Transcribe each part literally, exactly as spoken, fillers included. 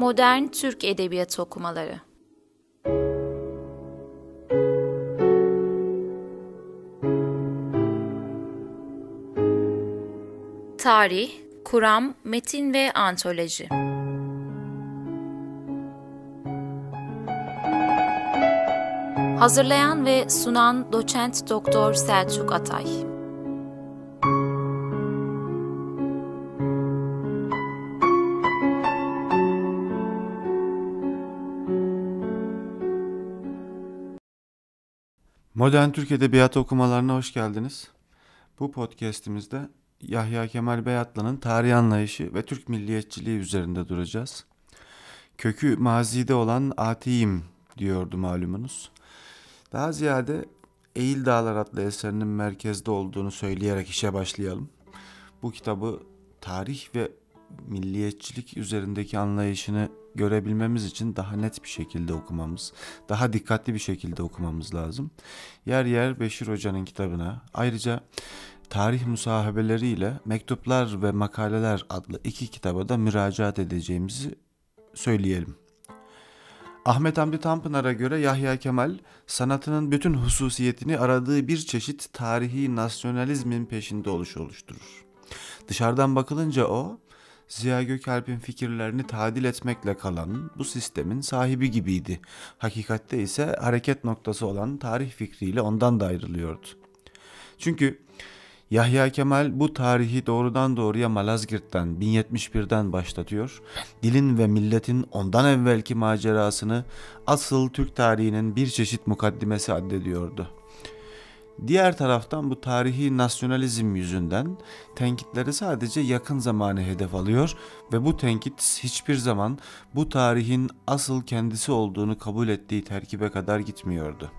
Modern Türk Edebiyatı Okumaları. Tarih, kuram, metin ve antoloji. Hazırlayan ve sunan Doçent Doktor Selçuk Atay. Modern Türk Edebiyatı okumalarına hoş geldiniz. Bu podcast'imizde Yahya Kemal Beyatlı'nın tarih anlayışı ve Türk milliyetçiliği üzerinde duracağız. Kökü mazide olan atiyim diyordu malumunuz. Daha ziyade Eğil Dağlar adlı eserinin merkezde olduğunu söyleyerek işe başlayalım. Bu kitabı tarih ve milliyetçilik üzerindeki anlayışını görebilmemiz için daha net bir şekilde okumamız, daha dikkatli bir şekilde okumamız lazım. Yer yer Beşir Hoca'nın kitabına, ayrıca Tarih Musahabeleriyle Mektuplar ve Makaleler adlı iki kitaba da müracaat edeceğimizi söyleyelim. Ahmet Hamdi Tanpınar'a göre Yahya Kemal, sanatının bütün hususiyetini aradığı bir çeşit tarihi nasyonalizmin peşinde oluş oluşturur. Dışarıdan bakılınca o, Ziya Gökalp'in fikirlerini tadil etmekle kalan bu sistemin sahibi gibiydi. Hakikatte ise hareket noktası olan tarih fikriyle ondan da ayrılıyordu. Çünkü Yahya Kemal bu tarihi doğrudan doğruya Malazgirt'ten bin yetmiş birden başlatıyor. Dilin ve milletin ondan evvelki macerasını asıl Türk tarihinin bir çeşit mukaddimesi addediyordu. Diğer taraftan bu tarihi nasyonalizm yüzünden tenkitleri sadece yakın zamanı hedef alıyor ve bu tenkit hiçbir zaman bu tarihin asıl kendisi olduğunu kabul ettiği terkibe kadar gitmiyordu.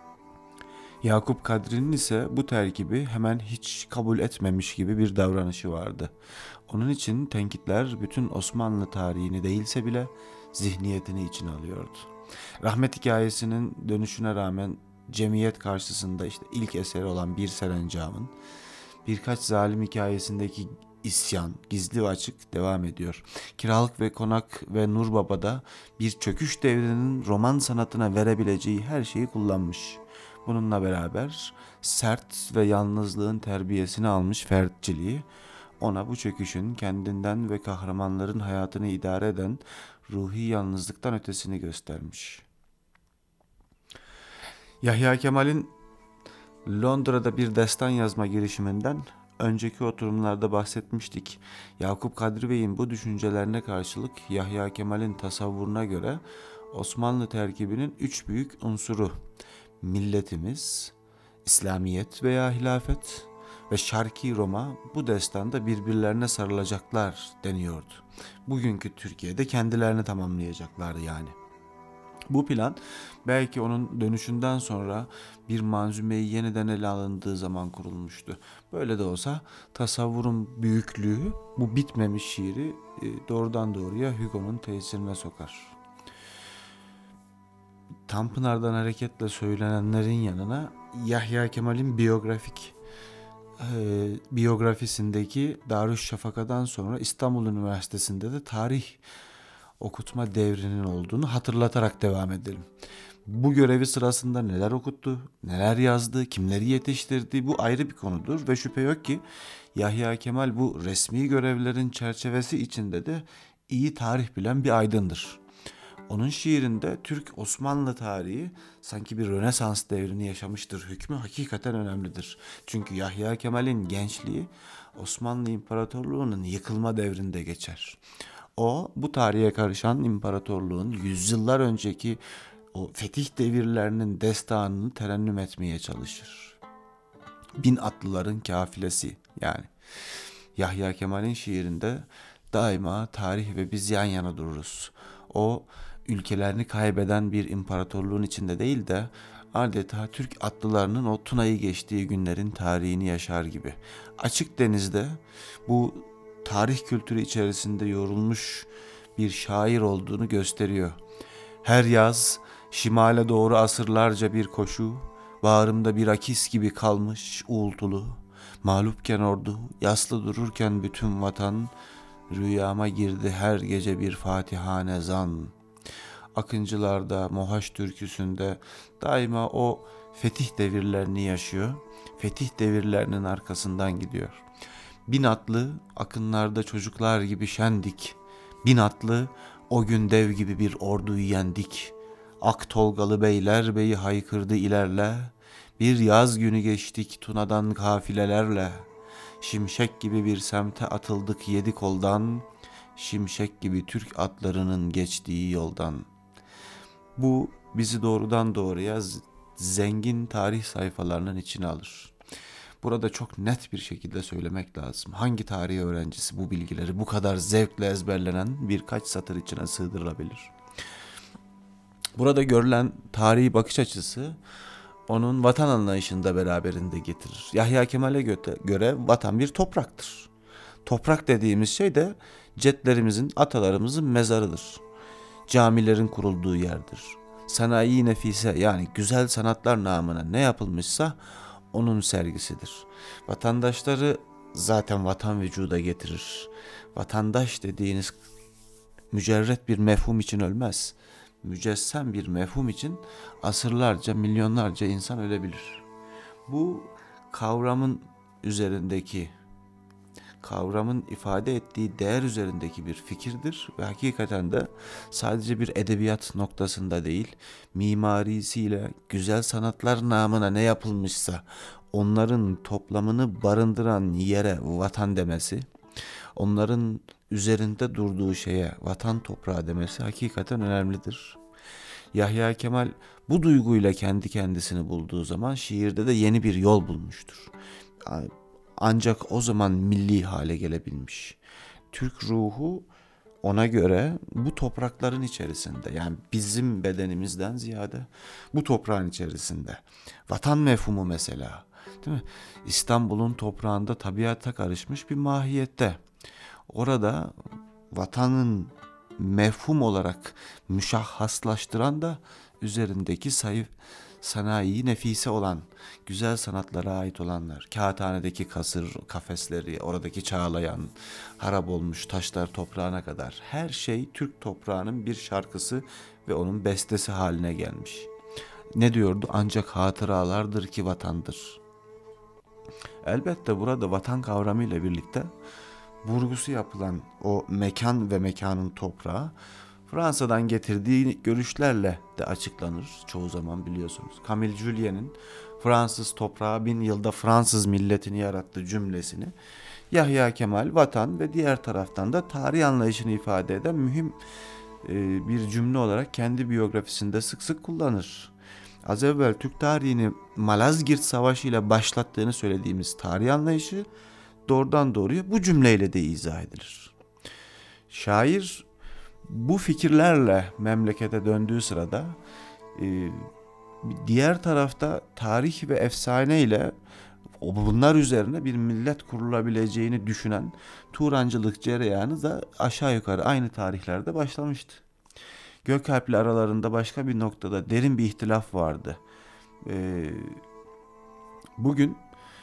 Yakup Kadri'nin ise bu terkibi hemen hiç kabul etmemiş gibi bir davranışı vardı. Onun için tenkitler bütün Osmanlı tarihini değilse bile zihniyetini içine alıyordu. Rahmet hikayesinin dönüşüne rağmen cemiyet karşısında işte ilk eseri olan Bir Serencam'ın birkaç zalim hikayesindeki isyan gizli ve açık devam ediyor. Kiralık ve Konak ve Nur Baba'da bir çöküş devrinin roman sanatına verebileceği her şeyi kullanmış. Bununla beraber sert ve yalnızlığın terbiyesini almış fertçiliği ona bu çöküşün kendinden ve kahramanların hayatını idare eden ruhi yalnızlıktan ötesini göstermiş. Yahya Kemal'in Londra'da bir destan yazma girişiminden önceki oturumlarda bahsetmiştik. Yakup Kadri Bey'in bu düşüncelerine karşılık Yahya Kemal'in tasavvuruna göre Osmanlı terkibinin üç büyük unsuru, milletimiz, İslamiyet veya hilafet ve Şarki Roma bu destanda birbirlerine sarılacaklar deniyordu. Bugünkü Türkiye'de kendilerini tamamlayacaklardı yani. Bu plan belki onun dönüşünden sonra bir manzumeyi yeniden ele alındığı zaman kurulmuştu. Böyle de olsa tasavvurun büyüklüğü bu bitmemiş şiiri doğrudan doğruya Hugo'nun tesirine sokar. Tanpınar'dan hareketle söylenenlerin yanına Yahya Kemal'in biyografik e, biyografisindeki Darüşşafaka'dan sonra İstanbul Üniversitesi'nde de tarih okutma devrinin olduğunu hatırlatarak devam edelim. Bu görevi sırasında neler okuttu, neler yazdı, kimleri yetiştirdi bu ayrı bir konudur ve şüphe yok ki Yahya Kemal bu resmi görevlerin çerçevesi içinde de iyi tarih bilen bir aydındır. Onun şiirinde Türk-Osmanlı tarihi sanki bir Rönesans devrini yaşamıştır hükmü hakikaten önemlidir. Çünkü Yahya Kemal'in gençliği Osmanlı İmparatorluğu'nun yıkılma devrinde geçer. O bu tarihe karışan imparatorluğun yüzyıllar önceki o fetih devirlerinin destanını terennüm etmeye çalışır. Bin atlıların kafilesi yani. Yahya Kemal'in şiirinde daima tarih ve biz yan yana dururuz. O ülkelerini kaybeden bir imparatorluğun içinde değil de adeta Türk atlılarının o Tuna'yı geçtiği günlerin tarihini yaşar gibi. Açık denizde bu tarih kültürü içerisinde yorulmuş bir şair olduğunu gösteriyor. Her yaz şimale doğru asırlarca bir koşu, bağrımda bir akis gibi kalmış uğultulu, mağlupken ordu, yaslı dururken bütün vatan rüyama girdi her gece bir fatihane zan. Akıncılarda, Mohaç türküsünde daima o fetih devirlerini yaşıyor. Fetih devirlerinin arkasından gidiyor. Bin atlı akınlarda çocuklar gibi şendik. Bin atlı o gün dev gibi bir orduyu yendik. Ak tolgalı beyler beyi haykırdı ilerle. Bir yaz günü geçtik Tuna'dan kafilelerle. Şimşek gibi bir semte atıldık yedi koldan. Şimşek gibi Türk atlarının geçtiği yoldan. Bu bizi doğrudan doğruya zengin tarih sayfalarının içine alır. Burada çok net bir şekilde söylemek lazım. Hangi tarih öğrencisi bu bilgileri bu kadar zevkle ezberlenen birkaç satır içine sığdırılabilir? Burada görülen tarihi bakış açısı onun vatan anlayışında beraberinde getirir. Yahya Kemal'e göre vatan bir topraktır. Toprak dediğimiz şey de cedlerimizin, atalarımızın mezarıdır. Camilerin kurulduğu yerdir. Sanayi nefise yani güzel sanatlar namına ne yapılmışsa onun sergisidir. Vatandaşları zaten vatan vücuda getirir. Vatandaş dediğiniz mücerret bir mefhum için ölmez. Mücessem bir mefhum için asırlarca, milyonlarca insan ölebilir. Bu kavramın üzerindeki, kavramın ifade ettiği değer üzerindeki bir fikirdir ve hakikaten de sadece bir edebiyat noktasında değil, mimarisiyle güzel sanatlar namına ne yapılmışsa onların toplamını barındıran yere vatan demesi, onların üzerinde durduğu şeye vatan toprağı demesi hakikaten önemlidir. Yahya Kemal bu duyguyla kendi kendisini bulduğu zaman şiirde de yeni bir yol bulmuştur. Ancak o zaman milli hale gelebilmiş. Türk ruhu ona göre bu toprakların içerisinde, yani bizim bedenimizden ziyade bu toprağın içerisinde. Vatan mefhumu mesela, değil mi? İstanbul'un toprağında tabiata karışmış bir mahiyette. Orada vatanın mefhum olarak müşahhaslaştıran da üzerindeki sayı sanayi nefise olan, güzel sanatlara ait olanlar. Kağıthanedeki kasır, kafesleri, oradaki çağlayan, harap olmuş taşlar toprağına kadar. Her şey Türk toprağının bir şarkısı ve onun bestesi haline gelmiş. Ne diyordu? Ancak hatıralardır ki vatandır. Elbette burada vatan kavramıyla birlikte vurgusu yapılan o mekan ve mekanın toprağı Fransa'dan getirdiği görüşlerle de açıklanır çoğu zaman biliyorsunuz. Camille Julien'in Fransız toprağı bin yılda Fransız milletini yarattı cümlesini Yahya Kemal vatan ve diğer taraftan da tarih anlayışını ifade eden mühim e, bir cümle olarak kendi biyografisinde sık sık kullanır. Az evvel Türk tarihini Malazgirt Savaşı ile başlattığını söylediğimiz tarih anlayışı doğrudan doğruya bu cümleyle de izah edilir. Şair bu fikirlerle memlekete döndüğü sırada e, diğer tarafta tarih ve efsane ile bunlar üzerine bir millet kurulabileceğini düşünen Turancılık cereyanı da aşağı yukarı aynı tarihlerde başlamıştı. Gökalp'le aralarında başka bir noktada derin bir ihtilaf vardı. E, bugün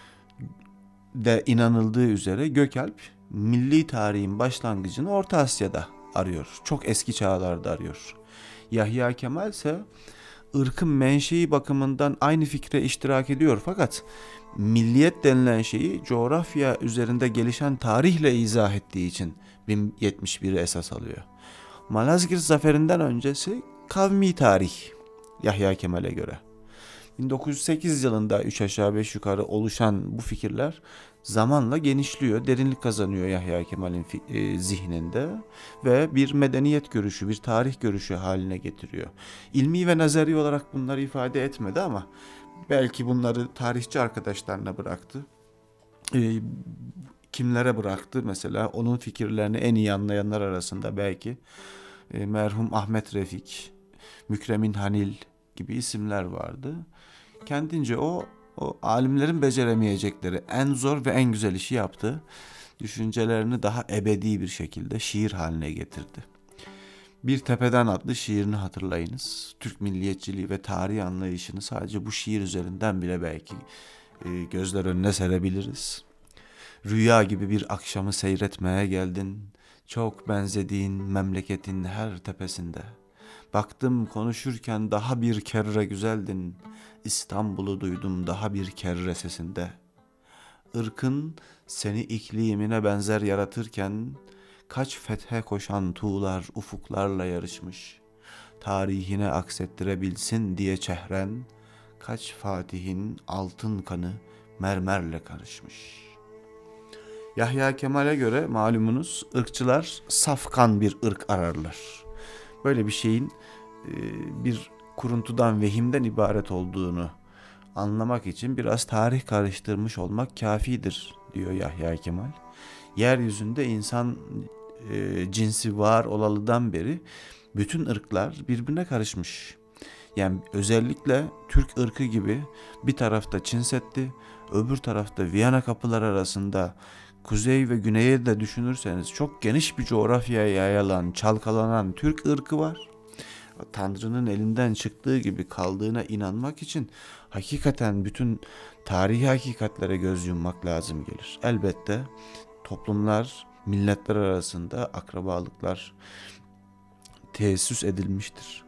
de inanıldığı üzere Gökalp milli tarihin başlangıcını Orta Asya'da arıyor. Çok eski çağlarda arıyor. Yahya Kemal ise ırkın menşei bakımından aynı fikre iştirak ediyor fakat milliyet denilen şeyi coğrafya üzerinde gelişen tarihle izah ettiği için bin yetmiş biri esas alıyor. Malazgirt zaferinden öncesi kavmi tarih Yahya Kemal'e göre. bin dokuz yüz sekiz yılında üç aşağı beş yukarı oluşan bu fikirler zamanla genişliyor, derinlik kazanıyor Yahya Kemal'in e, zihninde ve bir medeniyet görüşü, bir tarih görüşü haline getiriyor. İlmi ve nazari olarak bunları ifade etmedi ama belki bunları tarihçi arkadaşlarına bıraktı. E, kimlere bıraktı? Mesela onun fikirlerini en iyi anlayanlar arasında belki e, merhum Ahmet Refik, Mükremin Hanil gibi isimler vardı. Kendince o, o alimlerin beceremeyecekleri en zor ve en güzel işi yaptı. Düşüncelerini daha ebedi bir şekilde şiir haline getirdi. Bir Tepeden adlı şiirini hatırlayınız. Türk milliyetçiliği ve tarih anlayışını sadece bu şiir üzerinden bile belki e, gözler önüne serebiliriz. Rüya gibi bir akşamı seyretmeye geldin. Çok benzediğin memleketin her tepesinde. Baktım konuşurken daha bir kere güzeldin. İstanbul'u duydum daha bir kere sesinde. Irkın seni iklimine benzer yaratırken kaç fethe koşan tuğlar ufuklarla yarışmış. Tarihine aksettirebilsin diye çehren kaç fatihin altın kanı mermerle karışmış. Yahya Kemal'e göre malumunuz ırkçılar safkan bir ırk ararlar. Böyle bir şeyin e, bir kuruntudan, vehimden ibaret olduğunu anlamak için biraz tarih karıştırmış olmak kafidir diyor Yahya Kemal. Yeryüzünde insan e, cinsi var olalıdan beri bütün ırklar birbirine karışmış. Yani özellikle Türk ırkı gibi bir tarafta Çin Seddi, öbür tarafta Viyana kapılar arasında kuzey ve güneye de düşünürseniz çok geniş bir coğrafyaya yayılan, çalkalanan Türk ırkı var. Tanrı'nın elinden çıktığı gibi kaldığına inanmak için hakikaten bütün tarihi hakikatlere göz yummak lazım gelir. Elbette toplumlar, milletler arasında akrabalıklar tesis edilmiştir.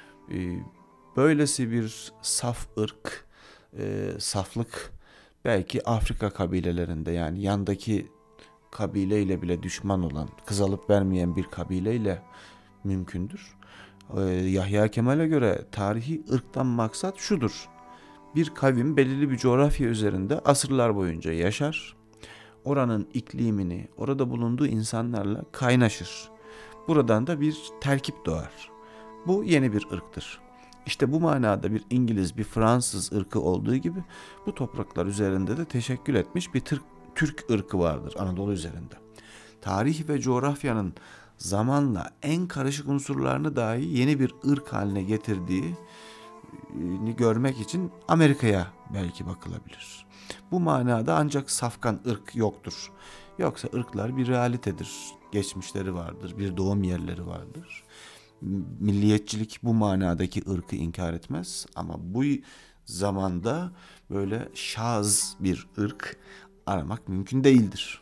Böylesi bir saf ırk, saflık belki Afrika kabilelerinde, yani yandaki kabileyle bile düşman olan, kız alıp vermeyen bir kabileyle mümkündür. Yahya Kemal'e göre tarihi ırktan maksat şudur: bir kavim belirli bir coğrafya üzerinde asırlar boyunca yaşar. Oranın iklimini, orada bulunduğu insanlarla kaynaşır. Buradan da bir terkip doğar. Bu yeni bir ırktır. İşte bu manada bir İngiliz, bir Fransız ırkı olduğu gibi bu topraklar üzerinde de teşekkül etmiş bir Türk, Türk ırkı vardır Anadolu üzerinde. Tarih ve coğrafyanın zamanla en karışık unsurlarını dahi yeni bir ırk haline getirdiğini görmek için Amerika'ya belki bakılabilir. Bu manada ancak safkan ırk yoktur. Yoksa ırklar bir realitedir. Geçmişleri vardır, bir doğum yerleri vardır. Milliyetçilik bu manadaki ırkı inkar etmez ama bu zamanda böyle şaz bir ırk aramak mümkün değildir.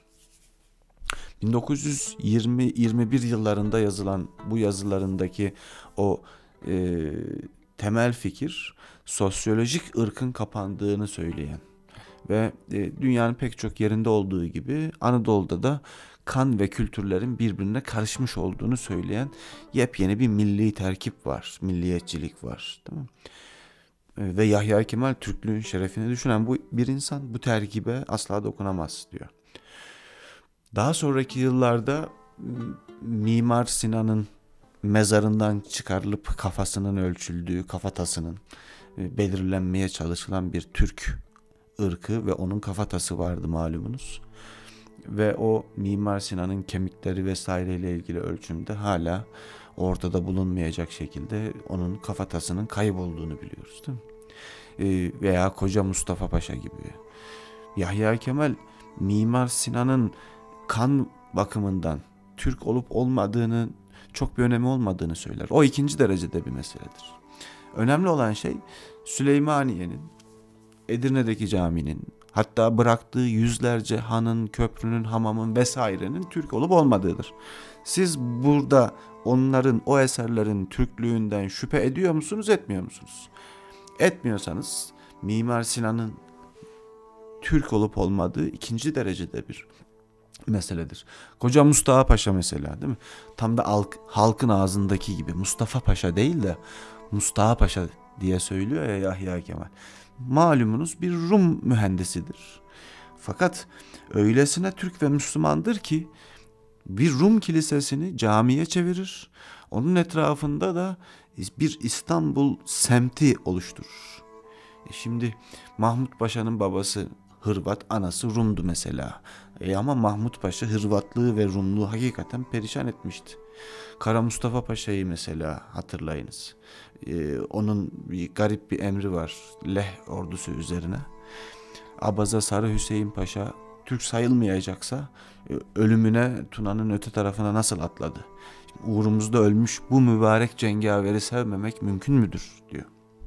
bin dokuz yüz yirmi yirmi bir yıllarında yazılan bu yazılarındaki o e, temel fikir sosyolojik ırkın kapandığını söyleyen ve e, dünyanın pek çok yerinde olduğu gibi Anadolu'da da kan ve kültürlerin birbirine karışmış olduğunu söyleyen yepyeni bir milli terkip var, milliyetçilik var, değil mi? E, ve Yahya Kemal Türklüğün şerefini düşünen bu bir insan bu terkibe asla dokunamaz diyor. Daha sonraki yıllarda Mimar Sinan'ın mezarından çıkarılıp kafasının ölçüldüğü, kafatasının belirlenmeye çalışılan bir Türk ırkı ve onun kafatası vardı malumunuz. Ve o Mimar Sinan'ın kemikleri vesaireyle ilgili ölçümde hala ortada bulunmayacak şekilde onun kafatasının kaybolduğunu biliyoruz, değil mi? Ee, veya Koca Mustafa Paşa gibi. Yahya Kemal Mimar Sinan'ın kan bakımından Türk olup olmadığını, çok bir önemi olmadığını söyler. O ikinci derecede bir meseledir. Önemli olan şey Süleymaniye'nin, Edirne'deki caminin, hatta bıraktığı yüzlerce hanın, köprünün, hamamın vesairenin Türk olup olmadığıdır. Siz burada onların, o eserlerin Türklüğünden şüphe ediyor musunuz, etmiyor musunuz? Etmiyorsanız Mimar Sinan'ın Türk olup olmadığı ikinci derecede bir meseledir. Koca Mustafa Paşa mesela, değil mi? Tam da halk, halkın ağzındaki gibi Mustafa Paşa değil de Mustafa Paşa diye söylüyor ya Yahya Kemal. Malumunuz bir Rum mühendisidir. Fakat öylesine Türk ve Müslümandır ki bir Rum kilisesini camiye çevirir. Onun etrafında da bir İstanbul semti oluşturur. E şimdi Mahmut Paşa'nın babası Hırvat, anası Rum'du mesela. E ama Mahmut Paşa Hırvatlığı ve Rumluğu hakikaten perişan etmişti. Kara Mustafa Paşa'yı mesela hatırlayınız. Ee, onun bir garip bir emri var Leh ordusu üzerine. Abaza Sarı Hüseyin Paşa Türk sayılmayacaksa ölümüne Tuna'nın öte tarafına nasıl atladı? Uğrumuzda ölmüş bu mübarek cengaveri sevmemek mümkün müdür diyor.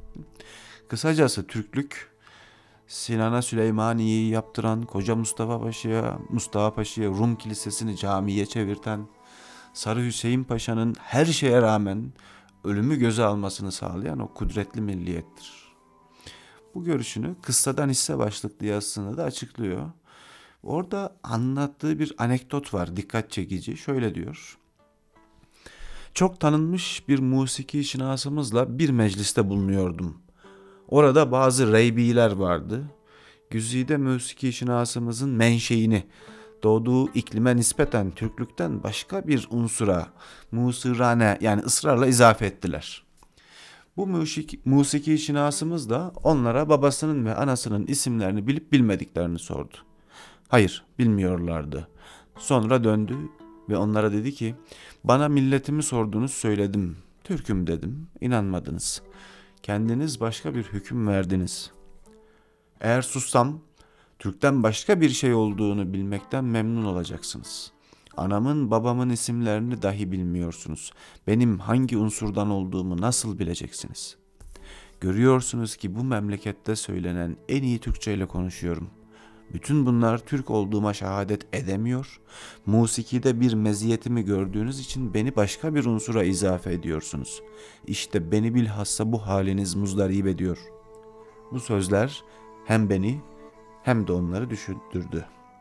Kısacası Türklük Sinan'a Süleymaniye'yi yaptıran, Koca Mustafa Paşa'ya, Mustafa Paşa'ya Rum kilisesini camiye çevirten, Sarı Hüseyin Paşa'nın her şeye rağmen ölümü göze almasını sağlayan o kudretli milliyettir. Bu görüşünü Kıssadan Hisse başlıklı yazısında da açıklıyor. Orada anlattığı bir anekdot var, dikkat çekici. Şöyle diyor: çok tanınmış bir musiki şinasımızla bir mecliste bulunuyordum. Orada bazı reybiler vardı. Güzide musiki şinasımızın menşeini, doğduğu iklime nispeten Türklükten başka bir unsura, musirane yani ısrarla izafe ettiler. Bu musiki, musiki şinasımız da onlara babasının ve anasının isimlerini bilip bilmediklerini sordu. Hayır, bilmiyorlardı. Sonra döndü ve onlara dedi ki, bana milletimi sordunuz, söyledim. Türk'üm dedim, inanmadınız. Kendiniz başka bir hüküm verdiniz. Eğer sussam, Türk'ten başka bir şey olduğunu bilmekten memnun olacaksınız. Anamın babamın isimlerini dahi bilmiyorsunuz. Benim hangi unsurdan olduğumu nasıl bileceksiniz? Görüyorsunuz ki bu memlekette söylenen en iyi Türkçe ile konuşuyorum. Bütün bunlar Türk olduğuma şehadet edemiyor. Musikide bir meziyetimi gördüğünüz için beni başka bir unsura izafe ediyorsunuz. İşte beni bilhassa bu haliniz muzdarip ediyor. Bu sözler hem beni hem de onları düşündürdü.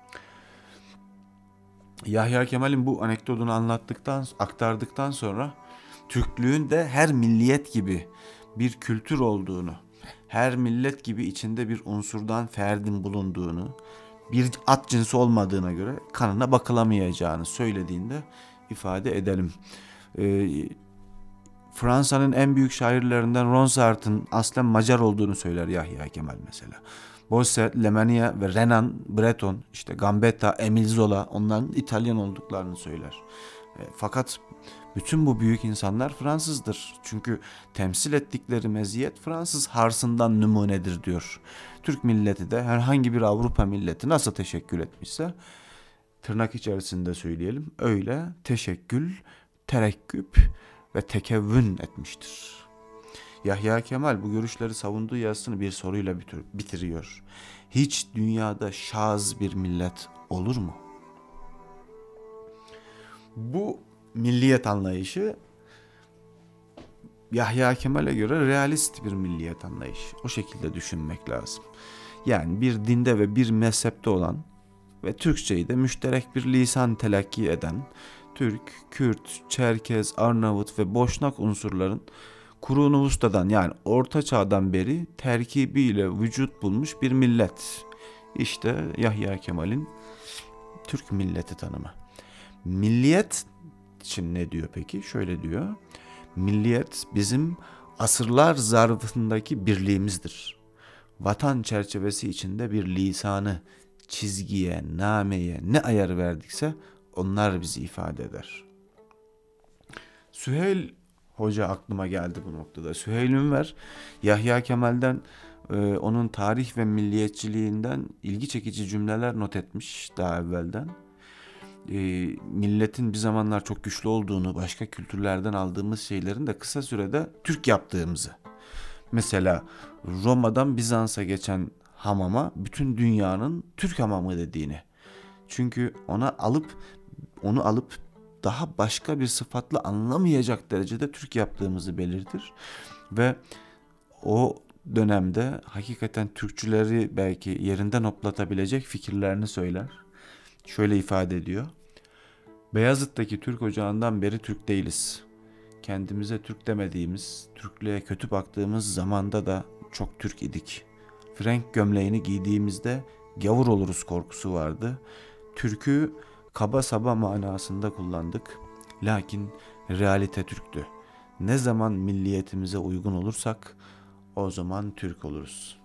Yahya Kemal'in bu anekdotunu anlattıktan, aktardıktan sonra Türklüğün de her milliyet gibi bir kültür olduğunu, her millet gibi içinde bir unsurdan ferdin bulunduğunu, bir at cinsi olmadığına göre kanına bakılamayacağını söylediğinde ifade edelim. Ee, Fransa'nın en büyük şairlerinden Ronsard'ın aslen Macar olduğunu söyler Yahya Kemal mesela. Bossuet, Lemania ve Renan, Breton, işte Gambetta, Emile Zola onların İtalyan olduklarını söyler. E, fakat bütün bu büyük insanlar Fransızdır. Çünkü temsil ettikleri meziyet Fransız harsından numunedir diyor. Türk milleti de herhangi bir Avrupa milleti nasıl teşekkül etmişse, tırnak içerisinde söyleyelim, öyle teşekkül, terekküp ve tekevvün etmiştir. Yahya Kemal bu görüşleri savunduğu yazısını bir soruyla bitiriyor. Hiç dünyada şaz bir millet olur mu? Bu milliyet anlayışı Yahya Kemal'e göre realist bir milliyet anlayışı. O şekilde düşünmek lazım. Yani bir dinde ve bir mezhepte olan ve Türkçeyi de müşterek bir lisan telakki eden Türk, Kürt, Çerkez, Arnavut ve Boşnak unsurların Kurun-u Vusta'dan yani Orta Çağ'dan beri terkibiyle vücut bulmuş bir millet. İşte Yahya Kemal'in Türk milleti tanımı. Milliyet için ne diyor peki? Şöyle diyor. Milliyet bizim asırlar zarfındaki birliğimizdir. Vatan çerçevesi içinde bir lisanı, çizgiye, nameye ne ayar verdikse onlar bizi ifade eder. Süheyl Hoca aklıma geldi bu noktada. Süheyl Ünver, Yahya Kemal'den e, onun tarih ve milliyetçiliğinden ilgi çekici cümleler not etmiş daha evvelden. E, milletin bir zamanlar çok güçlü olduğunu, başka kültürlerden aldığımız şeylerin de kısa sürede Türk yaptığımızı. Mesela Roma'dan Bizans'a geçen hamama bütün dünyanın Türk hamamı dediğini. Çünkü ona alıp onu alıp daha başka bir sıfatla anlamayacak derecede Türk yaptığımızı belirtir. Ve o dönemde hakikaten Türkçüleri belki yerinden hoplatabilecek fikirlerini söyler. Şöyle ifade ediyor. Beyazıt'taki Türk ocağından beri Türk değiliz. Kendimize Türk demediğimiz, Türklüğe kötü baktığımız zamanda da çok Türk idik. Frenk gömleğini giydiğimizde gavur oluruz korkusu vardı. Türk'ü kaba saba manasında kullandık. Lakin realite Türk'tü. Ne zaman milliyetimize uygun olursak o zaman Türk oluruz.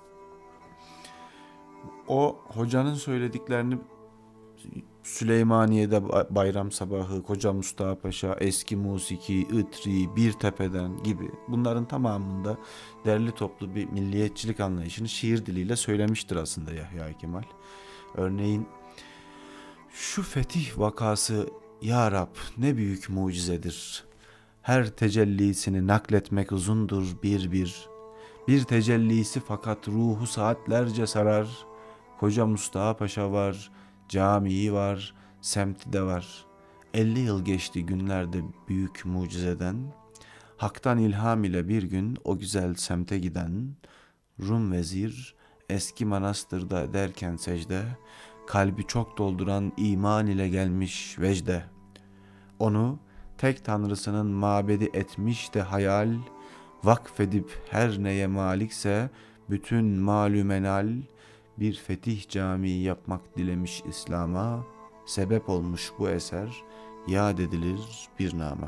O hocanın söylediklerini Süleymaniye'de Bayram Sabahı, Koca Mustafa Paşa, Eski Musiki, Itri, Bir Tepe'den gibi bunların tamamında derli toplu bir milliyetçilik anlayışını şiir diliyle söylemiştir aslında Yahya Kemal. Örneğin şu fetih vakası ya Rab ne büyük mucizedir. Her tecellisini nakletmek uzundur bir bir. Bir tecellisi fakat ruhu saatlerce sarar. Koca Mustafa Paşa var, camii var, semti de var. elli yıl geçti günlerde büyük mucizeden, haktan ilham ile bir gün o güzel semte giden, Rum vezir eski manastırda derken secde, kalbi çok dolduran iman ile gelmiş vecde. Onu tek tanrısının mabedi etmiş de hayal, vakfedip her neye malikse bütün malümenal, bir fetih camii yapmak dilemiş İslam'a, sebep olmuş bu eser, yad edilir bir nama.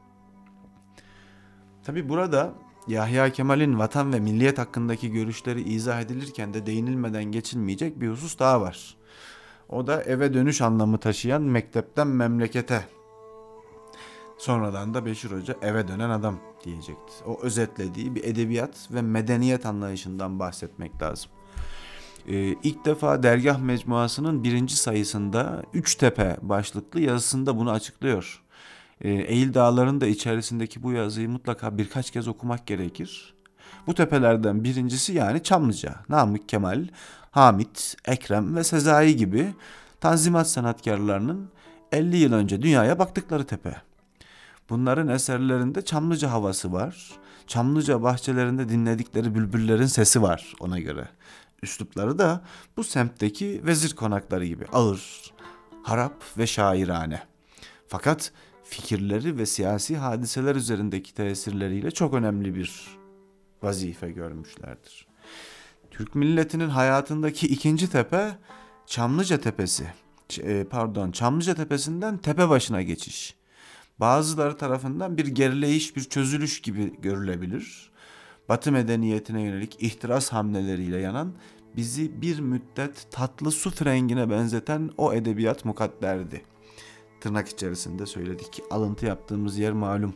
Tabi burada Yahya Kemal'in vatan ve milliyet hakkındaki görüşleri izah edilirken de değinilmeden geçilmeyecek bir husus daha var. O da eve dönüş anlamı taşıyan mektepten memlekete. Sonradan da Beşir Hoca eve dönen adam diyecekti. O özetlediği bir edebiyat ve medeniyet anlayışından bahsetmek lazım. Ee, ilk defa Dergah Mecmuası'nın birinci sayısında Üçtepe başlıklı yazısında bunu açıklıyor. Ee, Eğil Dağları'nın da içerisindeki bu yazıyı mutlaka birkaç kez okumak gerekir. Bu tepelerden birincisi yani Çamlıca, Namık Kemal, Hamit, Ekrem ve Sezai gibi tanzimat sanatkarlarının elli yıl önce dünyaya baktıkları tepe. Bunların eserlerinde Çamlıca havası var. Çamlıca bahçelerinde dinledikleri bülbüllerin sesi var ona göre. Üslupları da bu semtteki vezir konakları gibi ağır, harap ve şairane. Fakat fikirleri ve siyasi hadiseler üzerindeki tesirleriyle çok önemli bir vazife görmüşlerdir. Türk milletinin hayatındaki ikinci tepe Çamlıca Tepesi. Pardon, Çamlıca Tepesi'nden Tepebaşı'na geçiş. Bazıları tarafından bir gerileyiş, bir çözülüş gibi görülebilir. Batı medeniyetine yönelik ihtiras hamleleriyle yanan, bizi bir müddet tatlı su frengine benzeten o edebiyat mukadderdi. Tırnak içerisinde söyledik ki alıntı yaptığımız yer malum.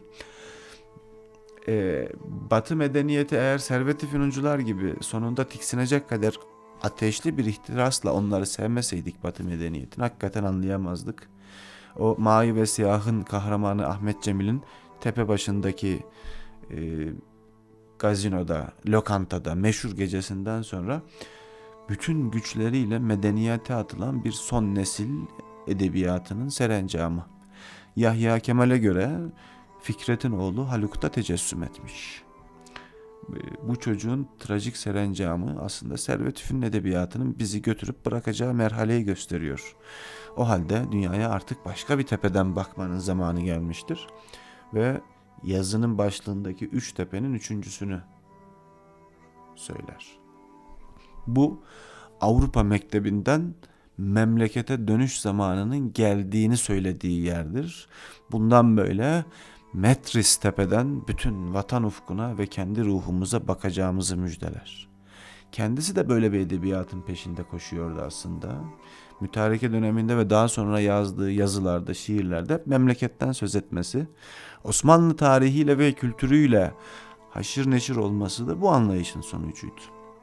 Ee, Batı medeniyeti eğer Servet-i Fünuncular gibi sonunda tiksinecek kadar ateşli bir ihtirasla onları sevmeseydik Batı medeniyetini hakikaten anlayamazdık. O Mavi ve Siyah'ın kahramanı Ahmet Cemil'in tepe başındaki e, gazinoda, lokantada meşhur gecesinden sonra bütün güçleriyle medeniyete atılan bir son nesil edebiyatının serencamı. Yahya Kemal'e göre Fikret'in oğlu Haluk'ta tecessüm etmiş. Bu çocuğun trajik serencamı aslında Servet-i Fünun edebiyatının bizi götürüp bırakacağı merhaleyi gösteriyor. O halde dünyaya artık başka bir tepeden bakmanın zamanı gelmiştir. Ve yazının başlığındaki üç tepenin üçüncüsünü söyler. Bu Avrupa mektebinden memlekete dönüş zamanının geldiğini söylediği yerdir. Bundan böyle Metris tepeden bütün vatan ufkuna ve kendi ruhumuza bakacağımızı müjdeler. Kendisi de böyle bir edebiyatın peşinde koşuyordu aslında. Mütareke döneminde ve daha sonra yazdığı yazılarda, şiirlerde memleketten söz etmesi, Osmanlı tarihiyle ve kültürüyle haşır neşir olması da bu anlayışın sonucuydu.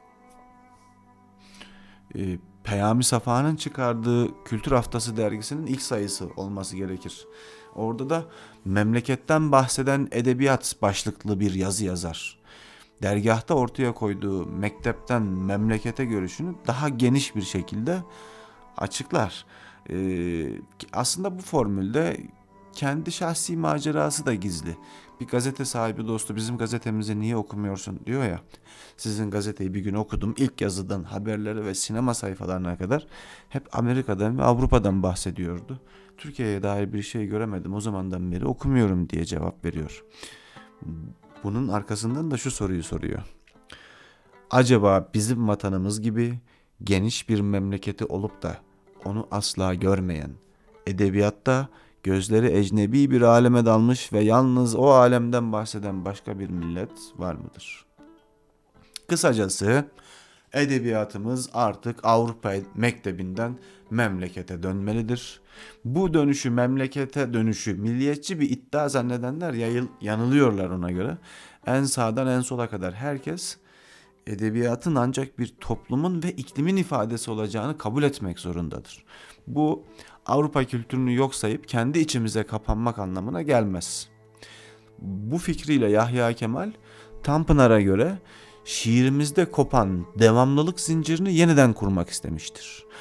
Ee, Peyami Safa'nın çıkardığı Kültür Haftası dergisinin ilk sayısı olması gerekir. Orada da memleketten bahseden edebiyat başlıklı bir yazı yazar. Dergahta ortaya koyduğu mektepten memlekete görüşünü daha geniş bir şekilde açıklar. Ee, aslında bu formülde kendi şahsi macerası da gizli. Bir gazete sahibi dostu bizim gazetemizi niye okumuyorsun diyor ya. Sizin gazeteyi bir gün okudum. İlk yazıdan haberleri ve sinema sayfalarına kadar hep Amerika'dan ve Avrupa'dan bahsediyordu. Türkiye'ye dair bir şey göremedim. O zamandan beri okumuyorum diye cevap veriyor. Bunun arkasından da şu soruyu soruyor. Acaba bizim vatanımız gibi geniş bir memleketi olup da onu asla görmeyen, edebiyatta gözleri ecnebi bir aleme dalmış ve yalnız o alemden bahseden başka bir millet var mıdır? Kısacası edebiyatımız artık Avrupa mektebinden memlekete dönmelidir. Bu dönüşü, memlekete dönüşü milliyetçi bir iddia zannedenler yayıl, yanılıyorlar ona göre. En sağdan en sola kadar herkes edebiyatın ancak bir toplumun ve iklimin ifadesi olacağını kabul etmek zorundadır. Bu Avrupa kültürünü yok sayıp kendi içimize kapanmak anlamına gelmez. Bu fikriyle Yahya Kemal Tanpınar'a göre şiirimizde kopan devamlılık zincirini yeniden kurmak istemiştir.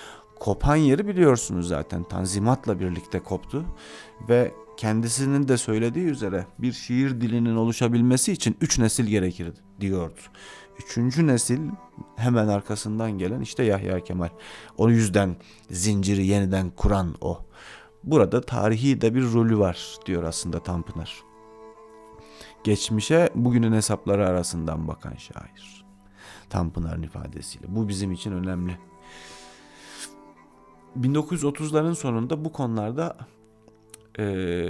kopan yeri biliyorsunuz zaten. Tanzimat'la birlikte koptu ve kendisinin de söylediği üzere bir şiir dilinin oluşabilmesi için üç nesil gerekir diyordu. Üçüncü nesil hemen arkasından gelen işte Yahya Kemal. O yüzden zinciri yeniden kuran o. Burada tarihi de bir rolü var diyor aslında Tanpınar. Geçmişe bugünün hesapları arasından bakan şair. Tanpınar'ın ifadesiyle. Bu bizim için önemli. bin dokuz yüz otuzların sonunda bu konularda e,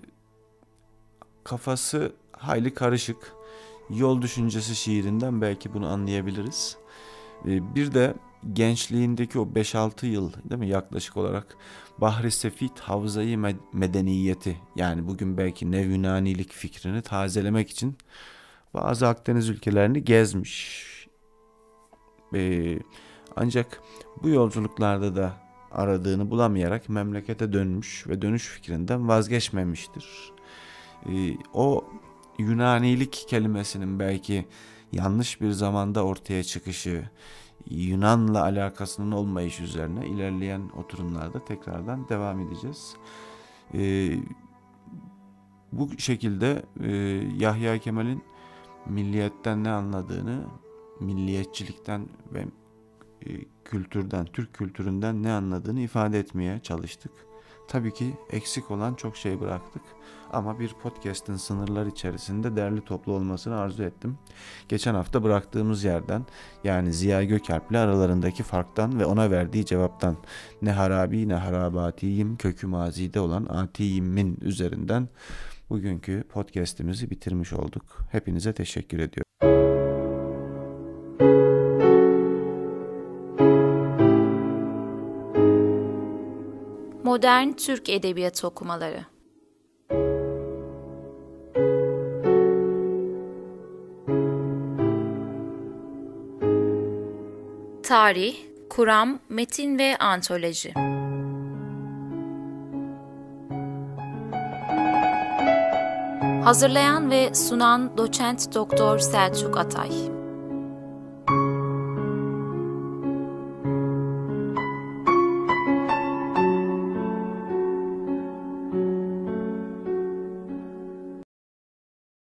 kafası hayli karışık. Yol Düşüncesi şiirinden belki bunu anlayabiliriz. E, bir de gençliğindeki o beş altı yıl, değil mi, yaklaşık olarak Bahri Sefit Havzayı Medeniyeti, yani bugün belki Nev Yunanilik fikrini tazelemek için bazı Akdeniz ülkelerini gezmiş. Ee, ancak bu yolculuklarda da aradığını bulamayarak memlekete dönmüş ve dönüş fikrinden vazgeçmemiştir. Ee, o Yunanilik kelimesinin belki yanlış bir zamanda ortaya çıkışı, Yunan'la alakasının olmayışı üzerine ilerleyen oturumlarda tekrardan devam edeceğiz. Ee, bu şekilde e, Yahya Kemal'in milliyetten ne anladığını, milliyetçilikten ve e, kültürden, Türk kültüründen ne anladığını ifade etmeye çalıştık. Tabii ki eksik olan çok şey bıraktık. Ama bir podcast'ın sınırlar içerisinde derli toplu olmasını arzu ettim. Geçen hafta bıraktığımız yerden, yani Ziya Gökalp'le aralarındaki farktan ve ona verdiği cevaptan, ne harabi ne harabatiyim, kökü mazide olan atiyimin üzerinden bugünkü podcast'imizi bitirmiş olduk. Hepinize teşekkür ediyorum. Modern Türk Edebiyatı okumaları. Tarih, kuram, metin ve antoloji. Hazırlayan ve sunan Doçent Doktor Selçuk Atay.